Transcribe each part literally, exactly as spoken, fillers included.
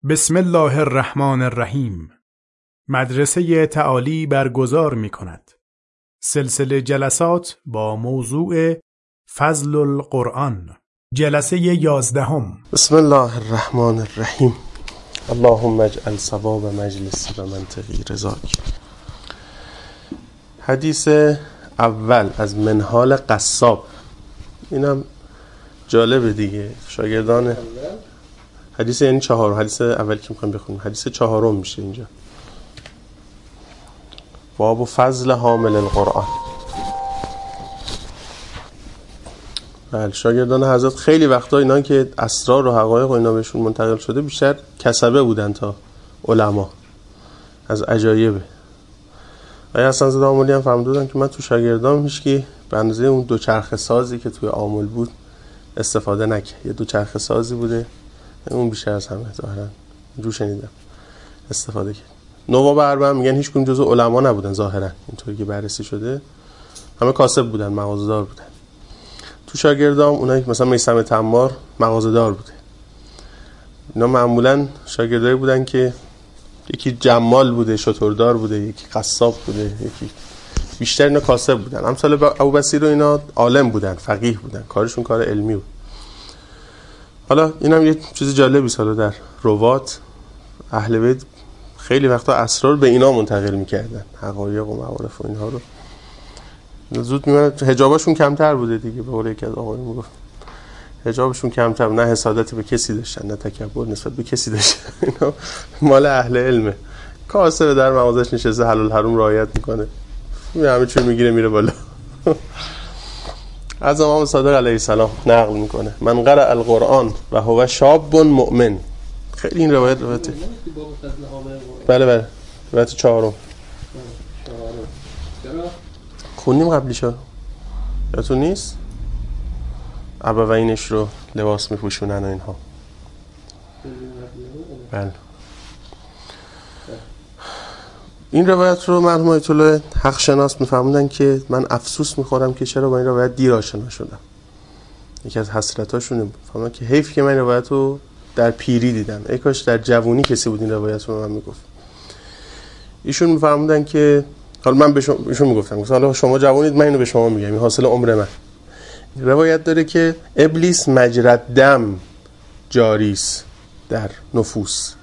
بسم الله الرحمن الرحیم. مدرسه تعالی برگزار می کند سلسله جلسات با موضوع فضل القرآن. جلسه یازدهم. بسم الله الرحمن الرحیم. اللهم اجعل ثواب مجلسی و منطقی رضاک. حدیث اول از منهال قصاب. اینم جالبه دیگه. شاگردان حدیث یعنی چهار حدیث اولی که میخوایم بخونیم حدیث چهارم میشه اینجا. باب فضل حامل القرآن. بله، شاگردان حضرت خیلی وقتا اینا که اسرار و حقایق و اینا بهشون منتقل شده بیشتر کسبه بودن تا علما. از عجایبه. آیا حسن زاده آملی هم فرمودن که من تو شاگردام هیچ کی به اندازه اون دو چرخ سازی که توی آمل بود استفاده نکرد. یه دو چرخ سازی بوده، اون بیشتر از همه ظاهرا جو شنیدم استفاده کرد. نواب اربعه هم میگن هیچ کدوم جزو علما نبودن ظاهرا، اینطوری که بررسی شده همه کاسب بودن، مغازه‌دار بودن. تو شاگردام اونایی که مثلا میثم تمار مغازه‌دار بوده. اینا معمولا شاگردایی بودن که یکی جمال بوده، شتردار بوده، یکی قصاب بوده، یکی بیشتر اینا کاسب بودن. امثال ابوبصیر و اینا عالم بودن، فقیه بودن، کارشون کار علمی بود. حالا اینم یه چیز جالبی سالا در روات اهل بیت خیلی وقتا اسرار به اینا منتقل میکردن، حقایق و معارف و اینها رو. زود میمونه حجابشون کمتر بوده دیگه، به قول یکی از آقایون میگفت حجابشون کمتر، نه حسادتی به کسی داشتن نه تکبر نسبت به کسی داشتن. اینا مال اهل علمه. کاسب در مغازش نشسته حلال حرام رعایت میکنه، همه چی میگیره میره بالا. از امام صادق علیه السلام نقل میکنه من قرأ القرآن و هو شاب مؤمن. خیلی این روایت روایته. بله بله روایت چهارم خونیم قبلیشا یادتون نیست؟ ابوینش رو لباس میپوشونن و اینها. بله این روایت رو مرحوم آیت الله حق شناس میفرمودن که من افسوس میخورم که چرا با این روایت دیر آشنا شدم. یکی از حسرتاشونه میفرمودن که حیف که من این روایت رو در پیری دیدم، ای کاش در جوانی کسی بود این روایت رو من میگفت. ایشون میفرمودن که حالا من به شما ایشون میگفتم حالا شما جوانید من اینو به شما میگم، این حاصل عمر من. روایت داره که ابلیس مجرد دم جاریست در نفوس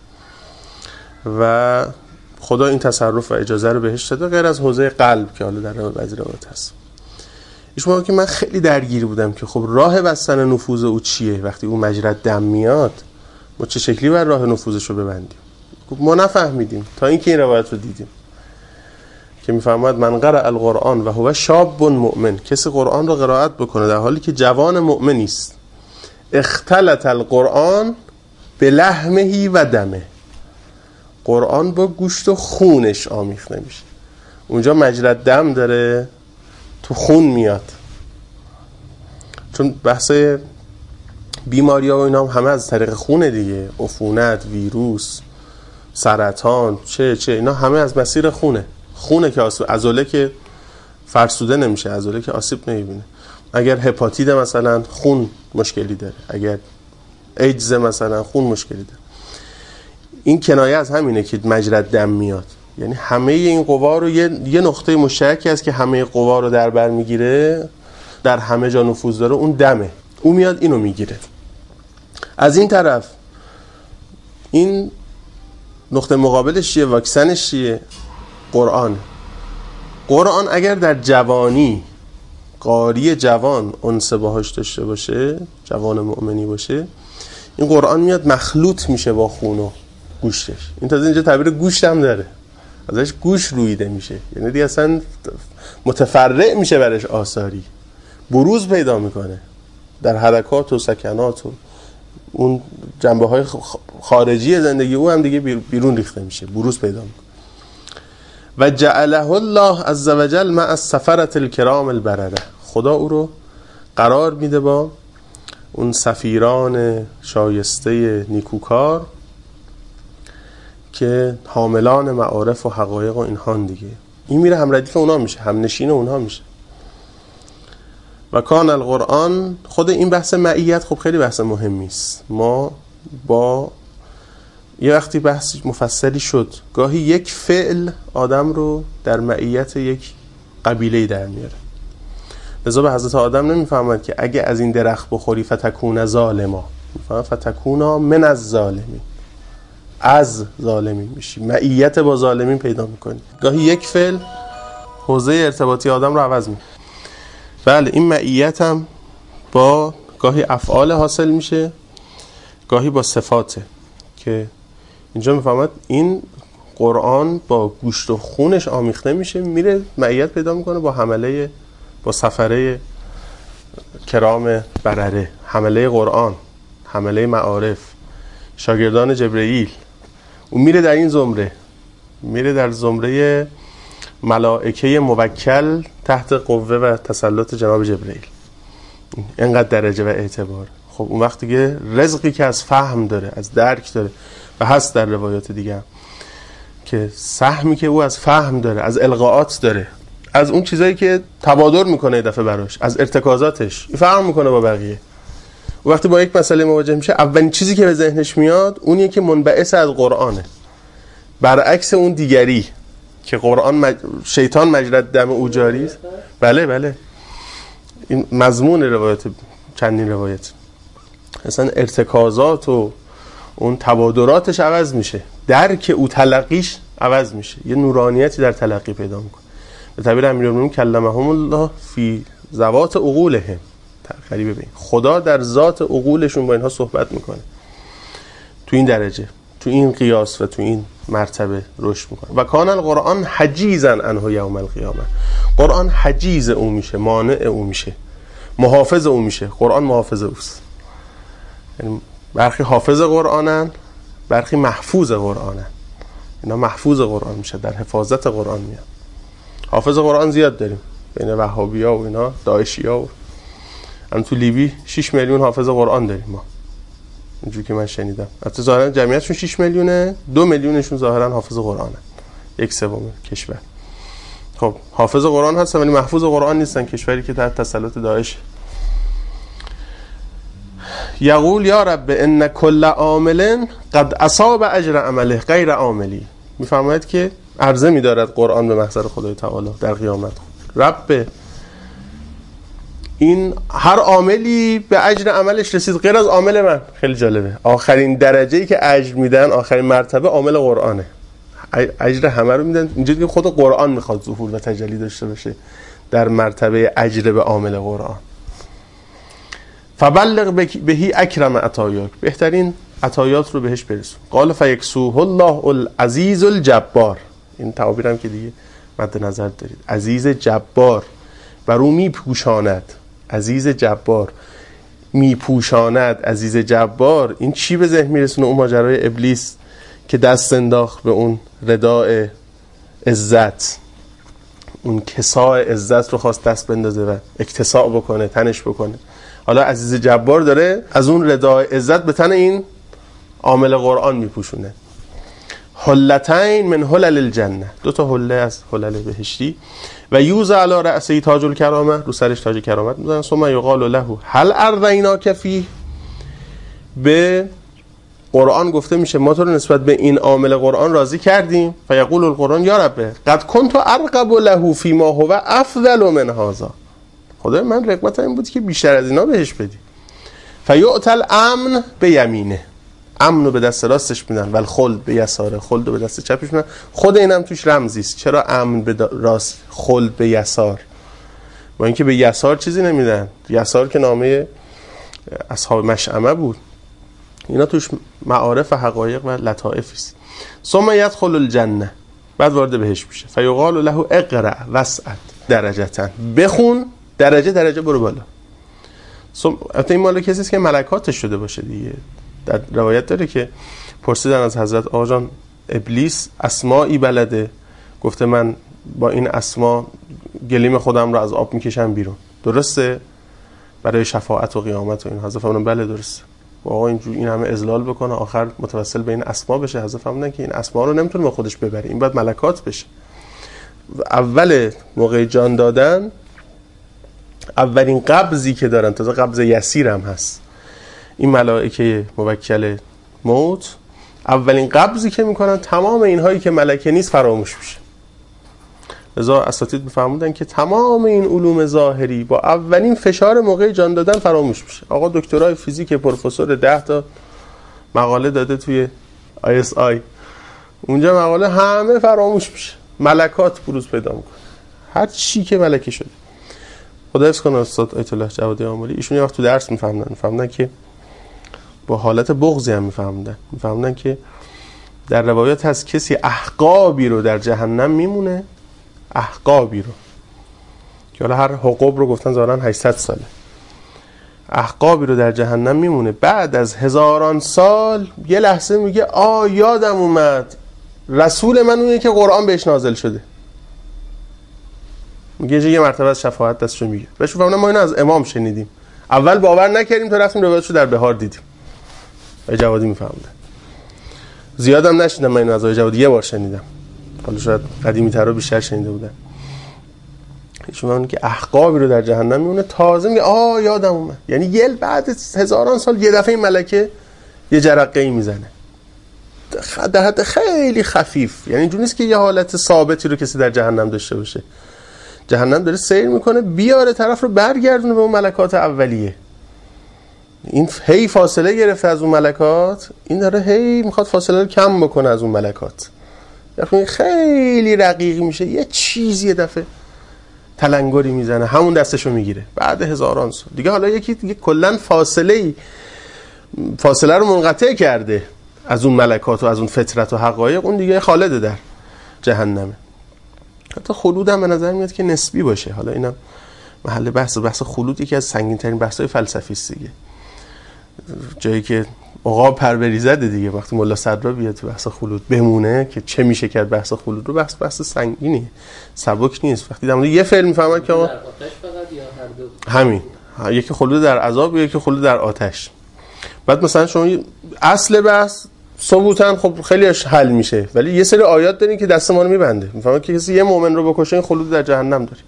و خدا این تصرف و اجازه رو بهش داده، غیر از حوزه قلب که حالا در بعضی روایت هست. ایشون میگه که من خیلی درگیر بودم که خب راه بستن نفوذ او چیه؟ وقتی اون مجرد دم میاد ما چه شکلی بر راه نفوذش رو ببندیم؟ ما نفهمیدیم تا اینکه این روایت رو دیدیم که میفرماید من قرأ القرآن و هو شاب مؤمن. کسی قرآن رو قرائت بکنه در حالی که جوان مؤمنی است، اختلط القرآن بلحمه و دمه. قرآن با گوشت و خونش آمیخته میشه. اونجا مجرد دم داره، تو خون میاد. چون بحث بیماری ها و اینا هم همه از طریق خونه دیگه، عفونت، ویروس، سرطان، چه چه اینا همه از مسیر خونه. خونه که آسیب، عضله که فرسوده نمیشه، عضله که آسیب نمیبینه. اگر هپاتیت مثلا خون مشکلی داره، اگر ایدز مثلا خون مشکلی داره. این کنایه از همینه که مجرد دم میاد، یعنی همه این قوا رو یه, یه نقطه مشترکی هست که همه قوا رو در بر میگیره، در همه جا نفوذ داره، اون دمه. اون میاد اینو میگیره. از این طرف این نقطه مقابلش چیه؟ واکسنش چیه؟ قرآن. قرآن اگر در جوانی قاری جوان انس باهاش داشته باشه، جوان مؤمنی باشه، این قرآن میاد مخلوط میشه با خون و گوشتش. این تازه اینجا تعبیر گوشت هم داره، ازش گوش رویده میشه، یعنی دیگه اصلا متفرع میشه برش آثاری، بروز پیدا میکنه در حرکات و سکنات و اون جنبه های خارجی زندگی او هم دیگه بیرون ریخته میشه، بروز پیدا میکنه. و جعله الله عز وجل مع السفرة الکرام البرره. خدا او رو قرار میده با اون سفیران شایسته نیکوکار که حاملان معارف و حقایق و اینهان دیگه. این میره هم ردیف اونا میشه، هم نشین اونها میشه. و کان القرآن، خود این بحث معیت خب خیلی بحث مهمی است. ما با یه وقتی بحث مفصلی شد، گاهی یک فعل آدم رو در معیت یک قبیله‌ای در میاره. لذا به حضرت آدم نمیفهمد که اگه از این درخت بخوری فتکون ظالما، میفهمد فتکونا من از ظالمین، از ظالمین میشی، معیت با ظالمین پیدا میکنی. گاهی یک فعل حوزه ارتباطی آدم رو عوض میکنه. بله، این معیت هم با گاهی افعال حاصل میشه، گاهی با صفاته که اینجا میفهمد این قرآن با گوشت و خونش آمیخته میشه، میره معیت پیدا میکنه با حمله، با سفره کرام برره، حمله قرآن، حمله معارف، شاگردان جبرئیل. اون میره در این زمره، میره در زمره ملائکه موکل تحت قوه و تسلط جناب جبرئیل. اینقدر درجه و اعتبار. خب اون وقت دیگه رزقی که از فهم داره، از درک داره و هست در روایات دیگه که سهمی که او از فهم داره، از القاءات داره، از اون چیزایی که تبادر میکنه یه دفعه براش، از ارتکازاتش فهم میکنه با بقیه. و وقتی با یک مسئله مواجه میشه، اولین چیزی که به ذهنش میاد اونیه که منبعث از قرآنه، برعکس اون دیگری که قرآن مج... شیطان مجرد دم او جاری است. بله بله، این مضمون روایت، چندین روایت اصلا ارتکازات و اون تبادراتش عوض میشه، درک او تلقیش عوض میشه، یه نورانیتی در تلقی پیدا میکنه. به تعبیر امیرالمومنین کلمهم الله فی ذوات عقولهم، غریبه ببین خدا در ذات عقولشون با اینها صحبت میکنه، تو این درجه، تو این قیاس و تو این مرتبه رشد میکنه. و کان القرآن حجیزا عنه یوم القیامه، قرآن حجیز او میشه، مانع او میشه، محافظ او میشه. قرآن محافظ اوست، یعنی برخی حافظ قرآنن، برخی محفوظ قرآنن. اینا محفوظ قرآن میشه، در حفاظت قرآن میاد. حافظ قرآن زیاد داریم بین وهابی‌ها و اینا، داعشی‌ها و هم تو لیبی شش میلیون حافظ قرآن داریم ما، اینجوری که من شنیدم. البته ظاهرا جمعیتشون شش میلیونه، دو میلیونشون ظاهرا حافظ قرآنن، یک سوم کشور. خب حافظ قرآن هستن ولی محفوظ قرآن نیستن، کشوری که تحت تسلط داعش. یقول یا رب ان کل عامل قد اصاب اجر عمله غیر عاملی. میفرماید که عرضه می‌دارد قرآن به محضر خدای تعالی در قیامت، رب این هر عاملی به اجر عملش رسید غیر از عامل من. خیلی جالبه، آخرین درجه‌ای که اجر میدن، آخرین مرتبه عامل قرآنه، اجر همه رو میدن. اینجوری که خود قرآن میخواد ظهور و تجلی داشته باشه در مرتبه اجر به عامل قرآن. فبلغ بهی اکرم عطایاک، بهترین عطایات رو بهش برسون. قال فیکسوه الله العزیز الجبار، این تعابیرم که دیگه مد نظر دارید، عزیز جبار، بر او میپوشاند، عزیز جبار میپوشاند، عزیز جبار. این چی به ذهن میرسونه؟ اون ماجرای ابلیس که دست انداخت به اون رداء عزت، اون کساء عزت رو خواست دست بندازه و اکتساء بکنه، تنش بکنه. حالا عزیز جبار داره از اون رداء عزت به تن این عامل قرآن میپوشونه. حلتین من حلل الجنه، دو تا حله از حلل بهشتی. و یوز علی رأسی تاج الکرامه، رو سرش تاج کرامت میذارن. ثم یقال له هل ارضیناک فیه، به قرآن گفته میشه ما تو رو نسبت به این عامل قرآن راضی کردیم. فیقول القرآن یا رب قد کنت ارغب له فیما هو افضل من هذا، خدای من رغبت این بود که بیشتر از اینا بهش بدی. فیؤتى الامن به یمینه، امن رو به دست راستش میدن، ولی خلد به یساره، خلد رو به دست چپش میدن. خود اینم توش رمزی است. چرا امن به راست، خلد به یسار؟ با اینکه به یسار چیزی نمیدن، یسار که نامه اصحاب مشأمه بود. اینا توش معارف و حقایق و لطائف است. ثم یدخل الجنه، بعد وارد بهش میشه. فیقال له اقرأ واسعد درجه، بخون درجه درجه برو بالا. البته این مال کسی است که ملکاتش شده باشه دیگه. در روایت داره که پرسیدن از حضرت آقا جان ابلیس اسمایی بلده، گفته من با این اسما گلیم خودم رو از آب میکشم بیرون، درسته؟ برای شفاعت و قیامت و این. حضرت فرمودن بله درسته. آقا اینجور این همه اذلال بکنه آخر متوسل به این اسما بشه. حضرت فرمودن که این اسما رو نمیتونه با خودش ببره، این باید ملکات بشه. اول موقع جان دادن اولین قبضی که دارن، تازه قبض یسیر هم هست، این ملائکه موکل موت اولین قبضی که میکنن تمام اینهایی که ملکه نیست فراموش میشه. لذا اساتید میفهموندن که تمام این علوم ظاهری با اولین فشار موقع جان دادن فراموش میشه. آقا دکترای فیزیک پروفسور ده تا مقاله داده توی آی اس آی، اونجا مقاله همه فراموش میشه، ملکات بروز پیدا میکنه، هر چی که ملکه شده. خدا حفظ کنه استاد آیت الله جوادی آملی، ایشون یه وقت تو درس میفهمدن میفهمدن که با حالت بغضی هم میفهمدن میفهمدن که در روایات هست کسی احقابی رو در جهنم میمونه، احقابی رو که حالا هر حقوب رو گفتن ظاهرا هشتصد ساله، احقابی رو در جهنم میمونه، بعد از هزاران سال یه لحظه میگه آ یادم اومد رسول من اونه که قرآن بهش نازل شده. میگه یه مرتبه از شفاعت دستشو میگه. بهش فهمیدم ما اینو از امام شنیدیم، اول باور نکردیم تا رفتیم روایتشو در بهار دیدیم. آقای جوادی میفهمده. زیادم نشیدم من اینو از آقای جوادی، یه بار شنیدم، حالا شاید قدیمی‌تر و بیشتر شنیده بودن. ایشون میگه که احقابی رو در جهنم میمونه، تازه میگه آ یادم اومد. یعنی یه بعد هزاران سال یه دفعه این ملکه یه جرقه‌ای میزنه در حد خیلی خفیف. یعنی اینجوری نیست که یه حالت ثابتی رو کسی در جهنم داشته باشه. جهنم داره سیر میکنه بیاره طرف رو برگردونه به اون ملکات اولیه. این هی فاصله گرفته از اون ملکات، این داره هی میخواد فاصله رو کم بکنه از اون ملکات. یعنی خیلی رقیق میشه، یه چیزی یه دفعه تلنگری میزنه، همون دستشو میگیره بعد هزاران سال دیگه. حالا یکی دیگه کلا فاصله فاصله رو منقطع کرده از اون ملکات و از اون فطرت و حقایق، اون دیگه خالده در جهنمه. حتی خلود هم به نظر میاد که نسبی باشه. حالا اینم محل بحث بحث خلود یکی از سنگین ترین بحث‌های فلسفی است دیگه، جایی که عقاب پر بریزده دیگه. وقتی ملا صدرا بیاد تو بحث خلود بمونه که چه میشه کرد بحث خلود رو، بحث بحث سنگینه، سبک نیست. وقتی در مورد یه فعل میفهمن که آقا همین یکی خلود در عذاب و یکی خلود در آتش. بعد مثلا شما اصل بحث ثبوتن خب خیلیش حل میشه، ولی یه سری آیات دارین که دست ما رو میبنده، میفهمن که کسی یه مؤمن رو بکشه این خلود در جهنم داره.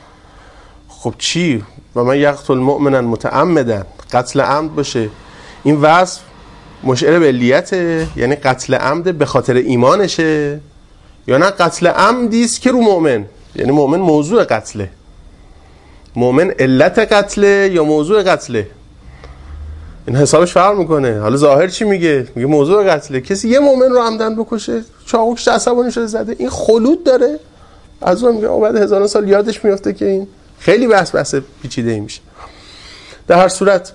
خب چی؟ و من یقتل مؤمنا متعمدا، قتل عمد باشه، این وصف مشعر به علیته، یعنی قتل عمد به خاطر ایمانشه، یا نه قتل عمدی است که رو مؤمن، یعنی مؤمن موضوع قتله، مؤمن علت قتله یا موضوع قتله، این حسابش فرق میکنه. حالا ظاهر چی میگه؟ میگه موضوع قتله. کسی یه مؤمن رو عمدن بکشه، چاقوش عصبانی شده زده، این خلود داره. از اون میگه بعد هزاران سال یادش میفته که این خیلی بحث بحث پیچیده‌ای میشه. در هر صورت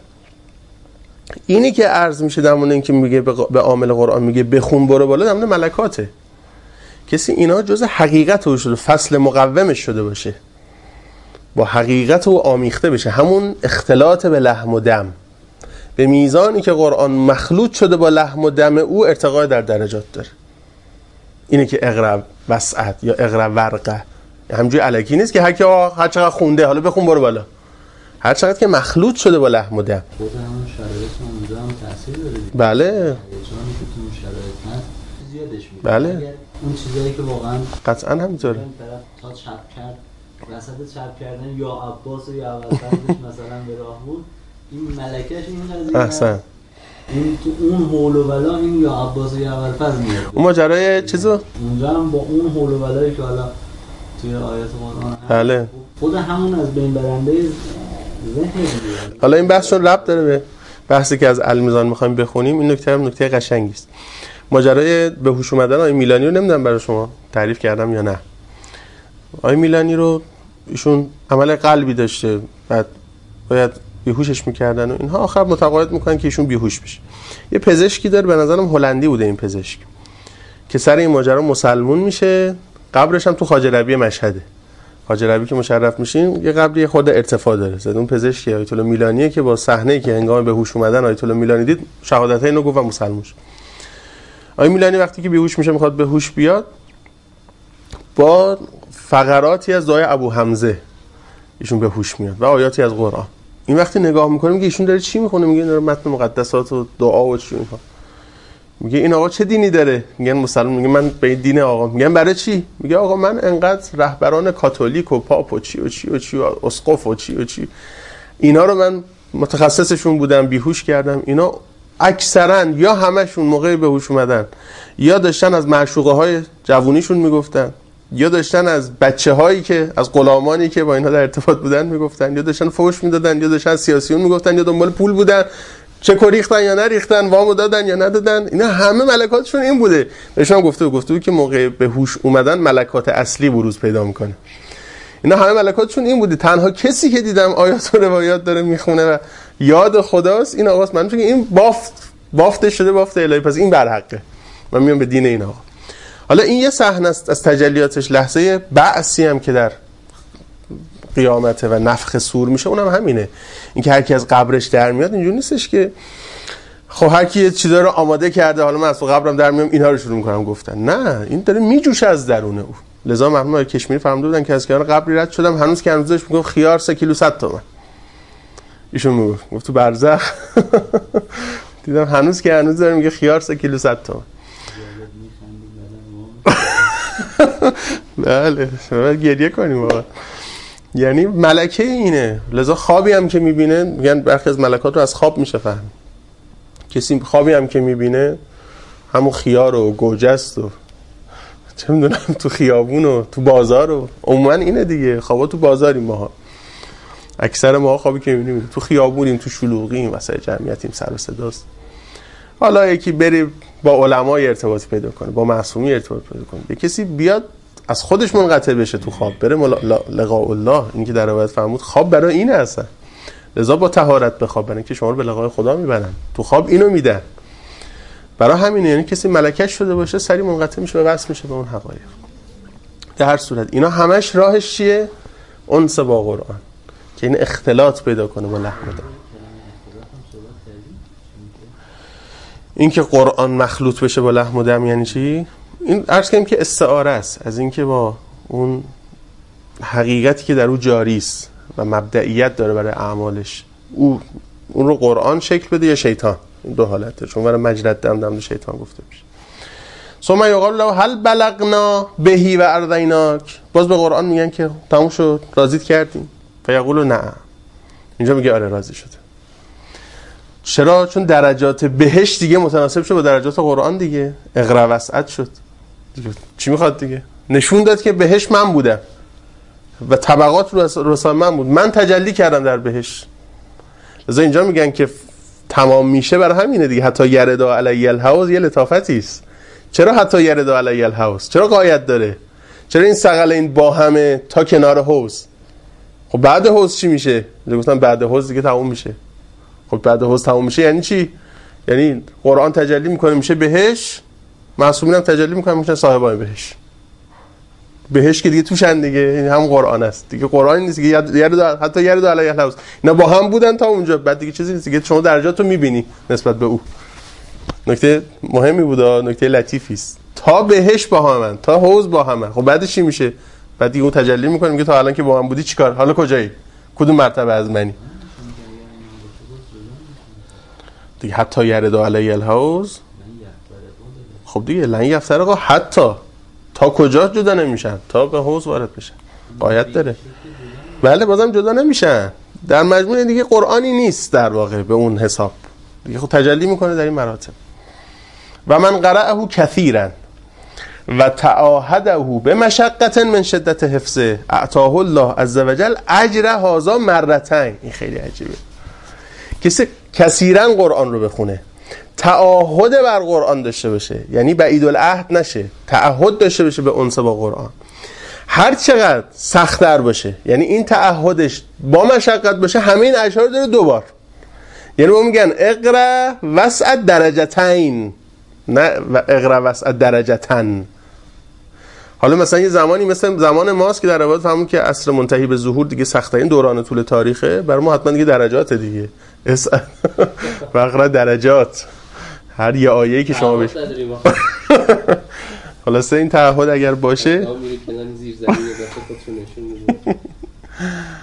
اینی که عرض میشه در مورد اینکه میگه به عامل قرآن میگه بخون برو بالا، در مورد ملکاته. کسی اینا جزء حقیقت او شده، فصل مقومش شده باشه، با حقیقت او آمیخته بشه، همون اختلاط به لحم و دم، به میزانی که قرآن مخلوط شده با لحم و دم او ارتقا در درجات داره. اینه که اقرا وسعت یا اقرا ورقه همینجوری الکی نیست که هر کی هر چقدر خونده حالا بخون برو بالا، هر چقدر که مخلوط شده با لحم و دم. خود همون شرایط اونجا هم تاثیر داره دیگه. بله. هیجانی که تو اون شرایط هست زیادش میشه. بله. اون چیزایی که واقعا قطعا همینطوره. طرف تا چپ کرد، وسط چپ کردن یا عباس و یا اولش مثلا به راه بود، این ملکه‌اش این قضیه. احسن. این تو اون حول و بلا این یا عباس و یا اولفز میاد. اون ماجرای چیزو اونجا هم با اون حول و بلایی که حالا توی آیات قرآن بله خود همون از بین برنده ذهن. حالا این بحثشون ربط داره به بحثی که از المیزان میخوایم بخونیم. این نکته هم نکته قشنگی است. ماجرای به هوش اومدن آقای میلانی رو نمیدونم برای شما تعریف کردم یا نه. آقای میلانی رو ایشون عمل قلبی داشته، بعد باید بیهوشش میکردن و اینها، آخر متقاعد میکنن که ایشون بیهوش بشه. یه پزشکی داره، به نظرم هلندی بوده این پزشک، که سر این ماجرا مسلمون میشه. قبرش هم تو خواجه ربیع مشهده. خواجه ربیع که مشرف میشین یه قبری خود ارتفاع داره. زد اون پزشکی آیت الله میلانیه که با صحنه‌ای که هنگام به هوش اومدن آیت الله میلانی دید شهادت اینو گفت و مسلمان شد. آیت میلانی وقتی که بیهوش میشه میخواد به هوش بیاد، با فقراتی از دعای ابو حمزه ایشون به هوش میاد و آیاتی از قرآن. این وقتی نگاه میکنه میگه ایشون داره چی میخونه؟ میگه داره متن مقدسات و دعا و چی اینها. میگه این آقا چه دینی داره؟ میگن مسلمان. میگه من به این دین آقا. میگن برای چی؟ میگه آقا من انقدر رهبران کاتولیک و پاپ و چی و چی و چی و اسقف و چی و چی اینا رو من متخصصشون بودم، بیهوش کردم، اینا اکثرا یا همشون موقع به هوش اومدن یا داشتن از معشوقه های جوونیشون میگفتن، یا داشتن از بچه هایی که از غلامانی که با اینها در ارتباط بودن میگفتن، یا داشتن فحش میدادن، یا داشتن سیاسیون میگفتن، یا دنبال پول بودن، چه ریختن یا نریختن، وامو دادن یا ندادن. اینا همه ملکاتشون این بوده. بهشون گفته بود گفته بود که موقع به هوش اومدن ملکات اصلی بروز پیدا میکنه. اینا همه ملکاتشون این بوده. تنها کسی که دیدم آیات و روایات داره میخونه و یاد خداست این آقاست. من میگم این بافت بافته شده بافت الهی، پس این برحقه. من میام به دین این آقا. حالا این یه صحنه است از تجلیاتش، لحظه بعثی هم که در قیامته و نفخ صور میشه، اونم همینه. اینکه هر کی از قبرش در میاد اینجوری نیستش که خب هر کی یه چیزا رو آماده کرده حالا من از قبرم در میام اینها رو شروع میکنم گفتن. نه، این داره میجوشه از درون او. لذا مرحوم آقای کشمیری فرموده بودن که از کنار قبری رد شدم هنوز که هنوزش میگم خیار سه کیلو صد تومن. ایشون میگفت گفت تو برزخ دیدم هنوز که هنوز داره میگه خیار سه کیلو صد تومن. بله باید گریه کنیم بابا. یعنی ملکه اینه. لذا خوابی هم که میبینه، میگن برخی از ملکات رو از خواب میشه فهم. کسی خوابی هم که میبینه همون خیار و گوجه است و چه میدونم تو خیابون و تو بازار و عموما اینه دیگه. خوابا تو بازاریم ماها، اکثر ماها خوابی که میبینیم تو خیابونیم، تو شلوغیم، وسط جمعیتیم، سر و صداست. حالا یکی بری با علمای ارتباط پیدا کنه، با معصومی ارتباط پیدا کنه، یه کسی بیاد از خودش منقطع بشه تو خواب بره مل... لقاء الله. این که در روایت فرمود خواب برای اینه اصلا. لذا با طهارت بخواب، برای اینکه شما رو به لقای خدا میبرن. تو خواب اینو میدن. برای همینه، یعنی کسی ملکش شده باشه سری منقطع میشه و وصل میشه به اون حقایق. در هر صورت اینا همش راهش چیه؟ انس با قرآن، که این اختلاط پیدا کنه با لحم دم. این که قرآن مخلوط بشه با لحم و دم یعنی چی؟ این عرض کنیم که استعاره است از اینکه با اون حقیقتی که در او جاری است و مبدئیت داره برای اعمالش، او اون رو قرآن شکل بده یا شیطان. این دو حالته، چون برای مجرد دم دم شیطان گفته میشه. ثم یقال له هل بلغنا بهی و ارضیناک. باز به قرآن میگن که تموم شد، راضیت کردیم؟ فیقول نعم. اینجا میگه آره راضی شده. چرا؟ چون درجات بهش دیگه متناسب شد با درجات قرآن دیگه. اقرا وسعت شد دیگه. چی میخواد دیگه؟ نشون داد که بهش من بودم و طبقات رو رسال من بود. من تجلی کردم در بهش. لذا اینجا میگن که تمام میشه برای همینه دیگه. حتی یردا علی الحوض یه لطافتی است. چرا حتی یردا علی الحوض؟ چرا غایت داره؟ چرا این ثقلین با همه تا کنار حوض؟ خب بعد حوض چی میشه؟ گفتم بعد حوض دیگه تموم میشه. خب بعد حوض تموم میشه یعنی چی؟ یعنی قرآن تجلی میکنه میشه بهش، معصومین هم تجلی میکنه میشن صاحبان بهش. بهش که دیگه توشن دیگه، یعنی هم قرآن است دیگه. قرآن نیست دیگه، یرد حتی یرد علی الحوض اینا با هم بودن تا اونجا، بعد دیگه چیزی نیست دیگه. شما درجاتو میبینی نسبت به او. نکته مهمی بود، نکته لطیفی است. تا بهش با همن، تا حوض با همن. خب بعدش چی میشه؟ بعد دیگه اون تجلی میکنه میگه تا الان که با هم بودی چیکار؟ حالا کجایی؟ کدوم مرتبه از منی؟ دیگه حتی یرد علی الحوض. خب دیگه لن یفترقا حتی تا کجا جدا نمیشن؟ تا به حوض وارد بشن. آیت داره. بله بازم جدا نمیشن. در مجموع دیگه قرآنی نیست در واقع به اون حساب. دیگه خود تجلی میکنه در این مراتب. و من قرأه کثیرا و تعاهده به مشقت من شدت حفظه اعطاه الله عزوجل اجر هذا مرتين. این خیلی عجیبه. کسی کثیرا قرآن رو بخونه، تعهد بر قرآن داشته باشه، یعنی بعید العهد نشه، تعهد داشته باشه به انس با قرآن، هر چقدر سخت‌تر باشه، یعنی این تعهدش با مشقت باشه، همه این اشعار داره دوبار. یعنی ما میگن اقرا وسع درجتین، نه اقرا وسع درجتن. حالا مثلا یه زمانی مثل زمان ماست که در روایت فهمون که عصر منتهی به ظهور دیگه سخت‌ترین دوران طول تاریخه، برای ما حتما دیگه درجات دیگه اسال فقره درجات. هر یه آیه‌ای که شما بش خلاصه این تعهد اگر باشه